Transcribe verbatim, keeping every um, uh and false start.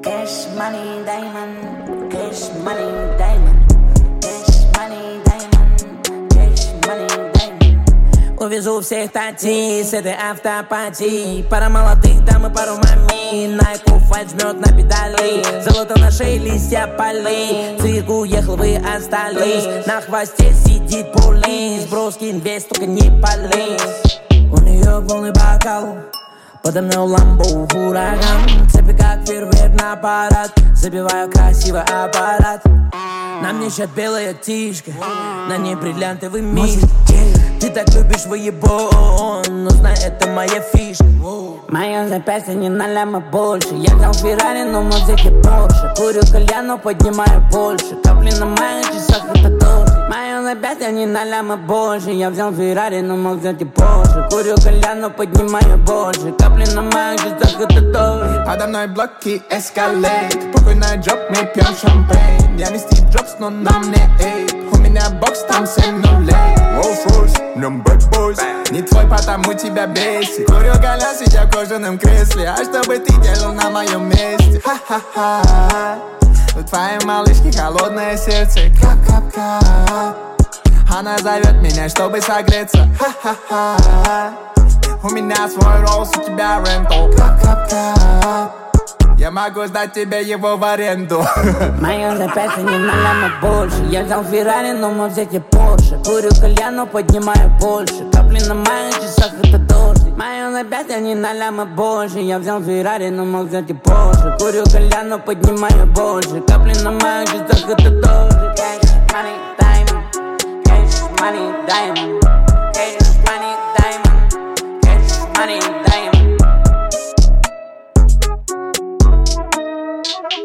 Cash money diamond, cash money diamond, cash money diamond, cash money diamond. Увезу всех татей с этой автопатией. Пара молодых дам и пару мамей. Найку фальт жмет на педали. Золото на шее, листья полей. Цирк уехал, вы остались. На хвосте сидит полис. Броскин весь, только не полез. У нее полный бокал, подо мной ламбо, ураган. Цепи как фейерверк на парад. Забиваю красивый аппарат. На мне сейчас белая тишка, на ней бриллиантовый мир. Ты так любишь выебон, но знай, это моя фишка. Моё запястье не на ляма больше. Я взял Феррари, но в музыке Порше. Курю кальян, но поднимаю больше. Капли на моих часах, это дождь. Моё запястье не на ляма больше. Я взял Феррари, но мог взять и Порше. Курю кальян, но поднимаю больше. Капли на моих часах, это дождь. Подо мной блоки эскалейт. Похуй на джоб, мы пьем шампейн. Я не Стив Джобс, но на мне эйп. У меня бокс, там семь нулей. Rolls-Royce, в нем bad boys. Не твой, потому тебя бесит. Курю кальян, сидя в кожаном кресле. А что бы ты делал на моем месте? Ха-ха-ха. У твоей малышки холодное сердце. Кап-кап-кап. Она зовет меня, чтобы согреться. Ха-ха-ха. У меня свой Rolls, у тебя рентал. Кап-кап-кап. Я могу сдать тебе его в аренду. Моё запястье не на ляма больше. Я взял Феррари, но мог взять и Порше. Курю кальян, но поднимаю больше. Капли на моих часах, это дождь. Моё запястье не на ляма больше. Я взял Феррари, но мог взять и Порше. Курю кальян, но поднимаю больше. Капли на моих часах, это дождь. Cash money diamond, cash money diamond, cash money diamond, cash money diamond.